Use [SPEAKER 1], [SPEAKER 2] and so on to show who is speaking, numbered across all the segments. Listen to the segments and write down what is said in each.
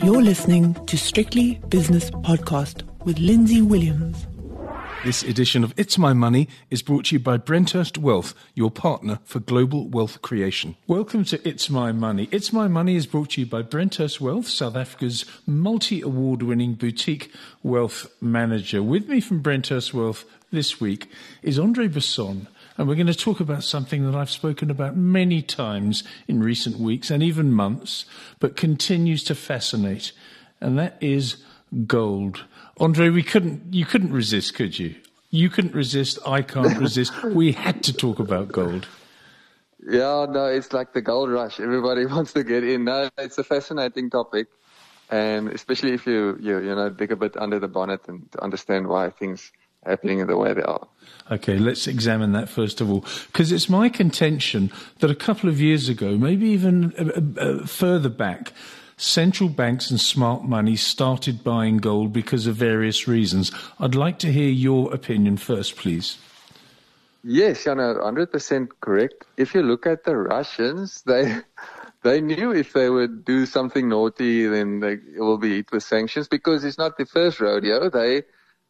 [SPEAKER 1] You're listening to Strictly Business Podcast with Lindsay Williams.
[SPEAKER 2] This edition of It's My Money is brought to you by Brenthurst Wealth, your partner for global wealth creation. Welcome to It's My Money. It's My Money is brought to you by Brenthurst Wealth, South Africa's multi-award-winning boutique wealth manager. With me from Brenthurst Wealth this week is Andre Besson, and we're going to talk about something that I've spoken about many times in recent weeks and even months, but continues to fascinate, and that is gold. Andre, you couldn't resist, could you? You couldn't resist, I can't resist. We had to talk about gold.
[SPEAKER 3] Yeah, no, it's like the gold rush. Everybody wants to get in. No, it's a fascinating topic, and especially if you dig a bit under the bonnet and to understand why things are happening the way they are.
[SPEAKER 2] Okay, let's examine that first of all, because it's my contention that a couple of years ago, maybe even further back, central banks and smart money started buying gold because of various reasons. I'd like to hear your opinion first, please.
[SPEAKER 3] Yes, 100% correct. If you look at the Russians, they knew if they would do something naughty, then it will be hit with sanctions, because it's not the first rodeo. They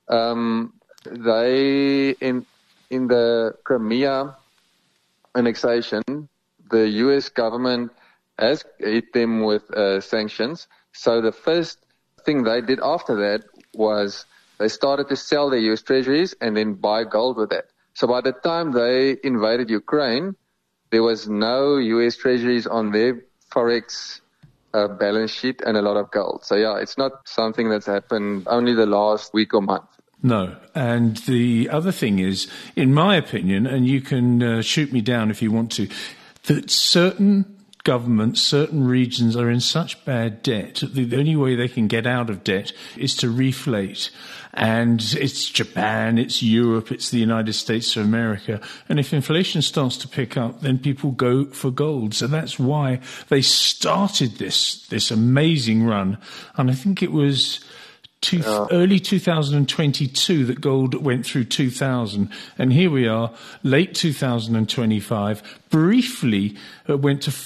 [SPEAKER 3] in the Crimea annexation, the U.S. government has hit them with sanctions. So the first thing they did after that was they started to sell their U.S. treasuries and then buy gold with that. So by the time they invaded Ukraine, there was no U.S. treasuries on their forex balance sheet and a lot of gold. So yeah, it's not something that's happened only the last week or month.
[SPEAKER 2] No. And the other thing is, in my opinion, and you can shoot me down if you want to, that certain governments, certain regions are in such bad debt. The only way they can get out of debt is to reflate. And it's Japan, it's Europe, it's the United States of America. And if inflation starts to pick up, then people go for gold. So that's why they started this amazing run. And I think it was early 2022 that gold went through 2,000, and here we are, late 2025. Briefly, went to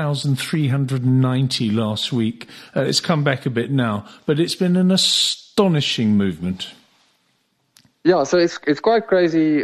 [SPEAKER 2] 4,390 last week. It's come back a bit now, but it's been an astonishing movement.
[SPEAKER 3] Yeah, so it's quite crazy,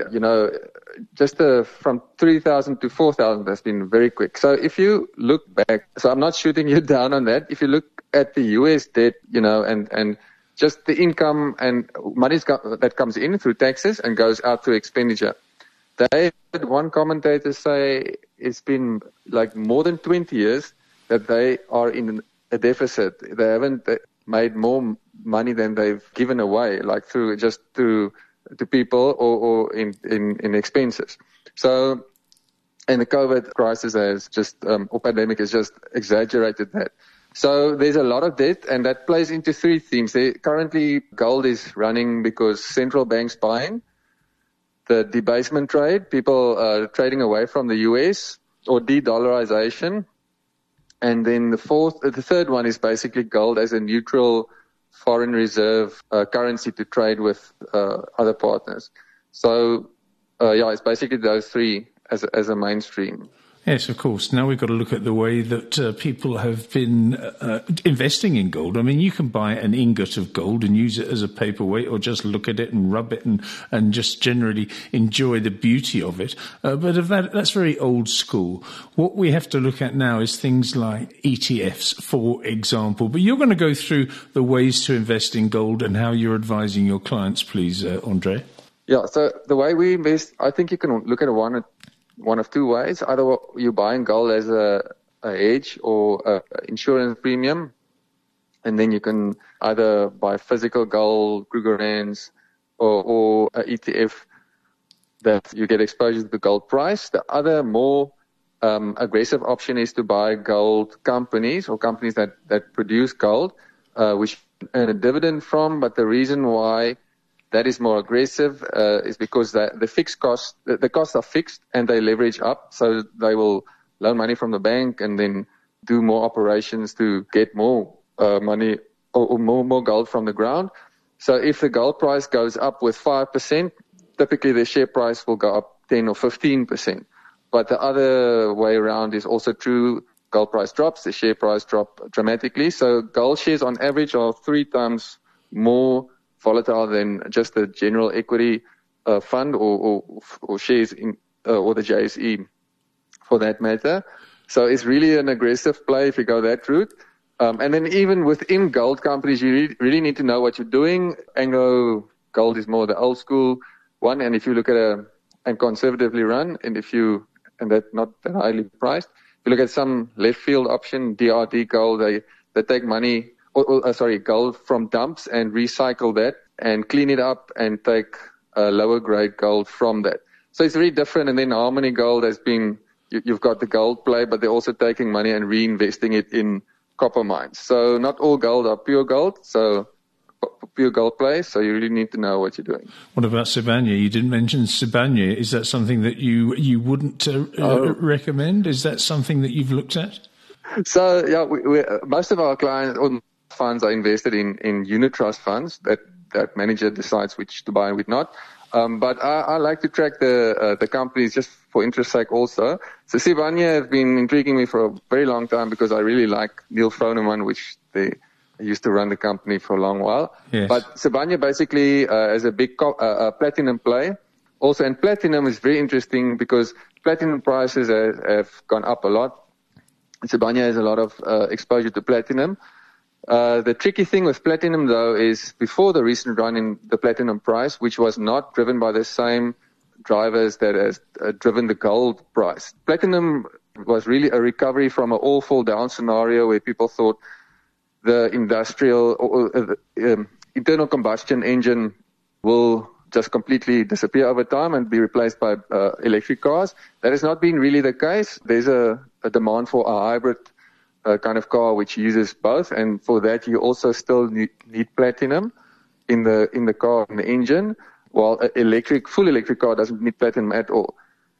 [SPEAKER 3] just from 3,000 to 4,000 has been very quick. So if you look back, so I'm not shooting you down on that. If you look at the US debt, and just the income and money that comes in through taxes and goes out through expenditure. They had one commentator say it's been like more than 20 years that they are in a deficit. They haven't made more money than they've given away, like through to people or in expenses. So, and the COVID crisis has or pandemic has just exaggerated that. So there's a lot of debt, and that plays into three themes. Currently, gold is running because central banks buying, the debasement trade, people trading away from the US, or de-dollarization. And then the third one is basically gold as a neutral foreign reserve currency to trade with other partners. So, it's basically those three as a mainstream.
[SPEAKER 2] Yes, of course. Now we've got to look at the way that people have been investing in gold. I mean, you can buy an ingot of gold and use it as a paperweight, or just look at it and rub it and just generally enjoy the beauty of it. But that's very old school. What we have to look at now is things like ETFs, for example. But you're going to go through the ways to invest in gold and how you're advising your clients, please, Andre.
[SPEAKER 3] Yeah, so the way we invest, I think you can look at one of two ways. Either you're buying gold as a hedge or an insurance premium, and then you can either buy physical gold, Kruger Rands, or an ETF that you get exposure to the gold price. The other more aggressive option is to buy gold companies, or companies that produce gold, which you earn a dividend from. But the reason why that is more aggressive is because the fixed costs, the costs are fixed, and they leverage up. So they will loan money from the bank and then do more operations to get more money or more gold from the ground. So if the gold price goes up with 5%, typically the share price will go up 10 or 15%. But the other way around is also true. gold price drops, the share price drop dramatically. So gold shares on average are 3 times more volatile than just a general equity fund or shares in or the JSE for that matter. So it's really an aggressive play if you go that route. And then even within gold companies, you really need to know what you're doing. Anglo Gold is more the old school one, and if you look at and conservatively run, and that's not that highly priced. If you look at some left field option, DRD Gold, they take money, gold from dumps and recycle that and clean it up and take lower grade gold from that. So it's very different. And then Harmony Gold has been, you've got the gold play, but they're also taking money and reinvesting it in copper mines. So not all gold are pure gold. So pure gold play, so you really need to know what you're doing.
[SPEAKER 2] What about Sibanye? You didn't mention Sibanye. Is that something that you wouldn't recommend? Is that something that you've looked at?
[SPEAKER 3] So, yeah, we most of our clients or funds are invested in unit trust funds that manager decides which to buy and which not. But I like to track the companies just for interest sake also. So Sibanye has been intriguing me for a very long time because I really like Neil Froneman, which they used to run the company for a long while.
[SPEAKER 2] Yes.
[SPEAKER 3] But Sibanye basically has a big platinum play. Also, and platinum is very interesting because platinum prices have gone up a lot. Sibanye has a lot of exposure to platinum. The tricky thing with platinum, though, is before the recent run in the platinum price, which was not driven by the same drivers that has driven the gold price. Platinum was really a recovery from an all fall down scenario where people thought the industrial or internal combustion engine will just completely disappear over time and be replaced by electric cars. That has not been really the case. There's a demand for a hybrid kind of car which uses both, and for that you also still need platinum in the car, in the engine, while a full electric car doesn't need platinum at all.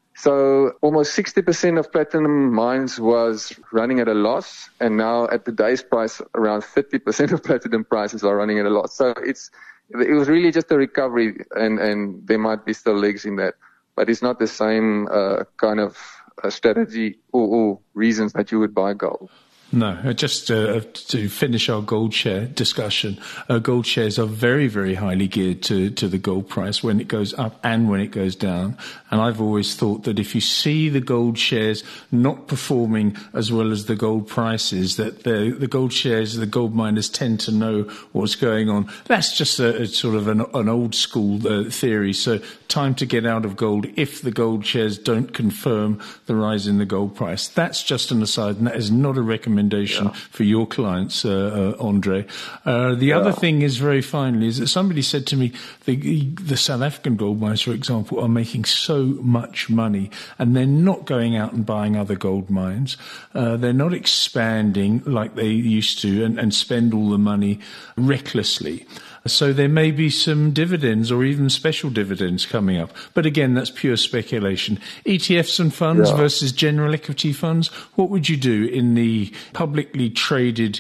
[SPEAKER 3] So almost 60% of platinum mines was running at a loss, and now at today's price, around 30% of platinum prices are running at a loss. So it was really just a recovery, and there might be still legs in that, but it's not the same kind of strategy or reasons that you would buy gold.
[SPEAKER 2] No, just to finish our gold share discussion, gold shares are very, very highly geared to the gold price when it goes up and when it goes down. And I've always thought that if you see the gold shares not performing as well as the gold prices, that the gold shares, the gold miners tend to know what's going on. That's just a sort of an old school theory. So time to get out of gold if the gold shares don't confirm the rise in the gold price. That's just an aside, and that is not a recommendation for your clients, Andre. The other thing is, very finally, is that somebody said to me the South African gold mines, for example, are making so much money and they're not going out and buying other gold mines. They're not expanding like they used to and spend all the money recklessly. So there may be some dividends or even special dividends coming up. But again, that's pure speculation. ETFs and funds versus general equity funds. What would you do in the publicly traded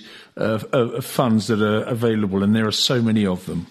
[SPEAKER 2] funds that are available? And there are so many of them.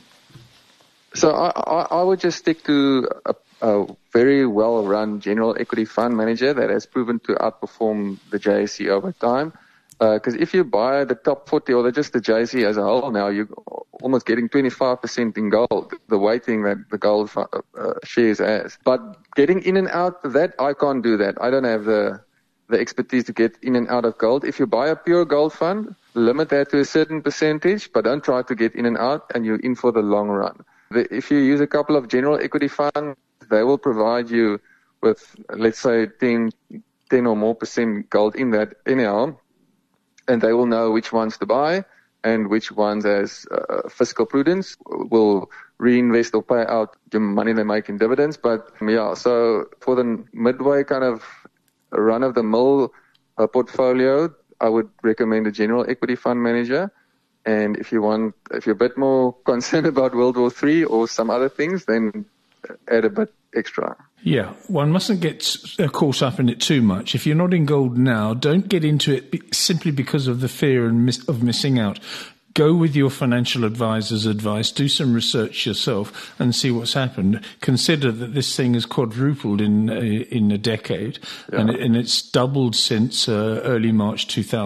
[SPEAKER 3] So I would just stick to a very well-run general equity fund manager that has proven to outperform the JSE over time. Because if you buy the top 40 or just the JSE as a whole now, you're almost getting 25% in gold, the weighting that the gold shares has. But getting in and out of that, I can't do that. I don't have the expertise to get in and out of gold. If you buy a pure gold fund, limit that to a certain percentage, but don't try to get in and out, and you're in for the long run. If you use a couple of general equity funds, they will provide you with, let's say, 10 or more % gold in that anyhow. And they will know which ones to buy and which ones, as fiscal prudence, will reinvest or pay out the money they make in dividends. But so for the midway kind of run-of-the-mill portfolio, I would recommend a general equity fund manager. And if you're a bit more concerned about World War III or some other things, then add a bit extra.
[SPEAKER 2] Yeah, one mustn't get caught up in it too much. If you're not in gold now, don't get into it simply because of the fear of missing out. go with your financial advisor's advice, do some research yourself and see what's happened. Consider that this thing has quadrupled in a decade, and it's doubled since early March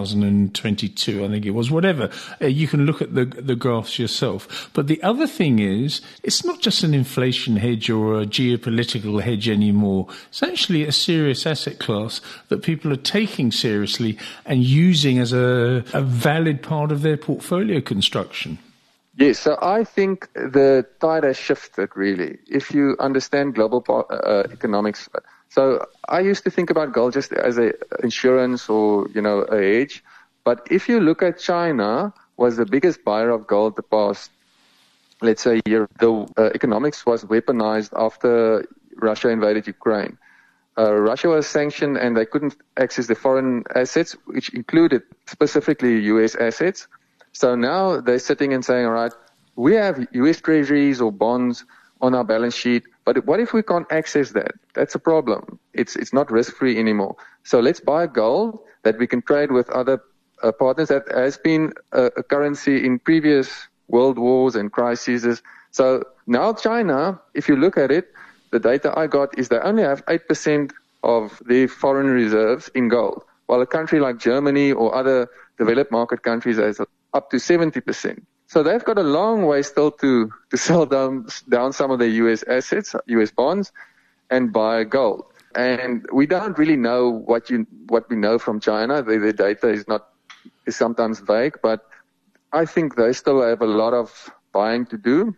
[SPEAKER 2] 2022, I think it was. Whatever. You can look at the graphs yourself. But the other thing is, it's not just an inflation hedge or a geopolitical hedge anymore. It's actually a serious asset class that people are taking seriously and using as a valid part of their portfolio construction.
[SPEAKER 3] Yes, so I think the tide has shifted, really, if you understand global economics. So I used to think about gold just as a insurance or, a hedge. But if you look at China, was the biggest buyer of gold the past, let's say, year. The economics was weaponized after Russia invaded Ukraine. Russia was sanctioned and they couldn't access the foreign assets, which included specifically U.S. assets. So now they're sitting and saying, all right, we have U.S. treasuries or bonds on our balance sheet, but what if we can't access that? That's a problem. It's not risk-free anymore. So let's buy gold that we can trade with other partners. That has been a currency in previous world wars and crises. So now China, if you look at it, the data I got is they only have 8% of their foreign reserves in gold, while a country like Germany or other developed market countries has up to 70%. So they've got a long way still to sell down some of their U.S. assets, U.S. bonds, and buy gold. And we don't really know what we know from China. Their data is sometimes vague, but I think they still have a lot of buying to do.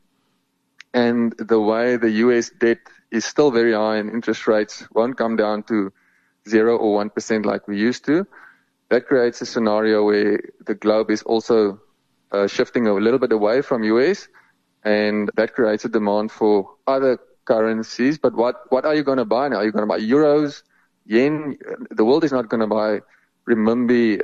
[SPEAKER 3] And the way the U.S. debt is still very high and interest rates won't come down to 0 or 1% like we used to, that creates a scenario where the globe is also shifting a little bit away from US, and that creates a demand for other currencies. But what are you going to buy now? Are you going to buy euros, yen? The world is not going to buy renminbi,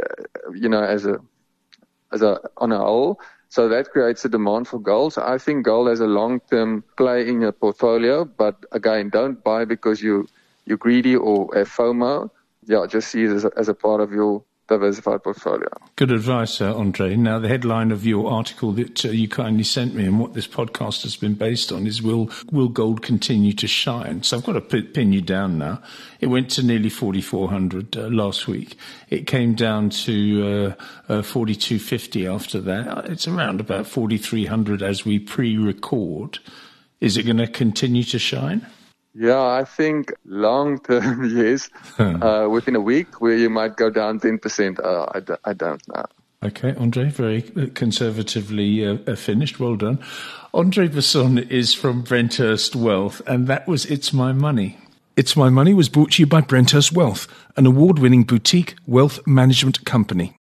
[SPEAKER 3] on a whole. So that creates a demand for gold. So I think gold has a long-term play in your portfolio. But again, don't buy because you're greedy or have FOMO. Yeah, just see it as a part of your diversified portfolio.
[SPEAKER 2] Good advice, Andre. Now, the headline of your article that you kindly sent me and what this podcast has been based on is Will Gold Continue to Shine? So I've got to pin you down now. It went to nearly 4,400 last week. It came down to 4,250 after that. It's around about 4,300 as we pre-record. Is it going to continue to shine?
[SPEAKER 3] Yeah, I think long-term, yes. Within a week, where you might go down 10%, I don't know.
[SPEAKER 2] Okay, Andre, very conservatively finished. Well done. Andre Besson is from Brenthurst Wealth, and that was It's My Money. It's My Money was brought to you by Brenthurst Wealth, an award-winning boutique wealth management company.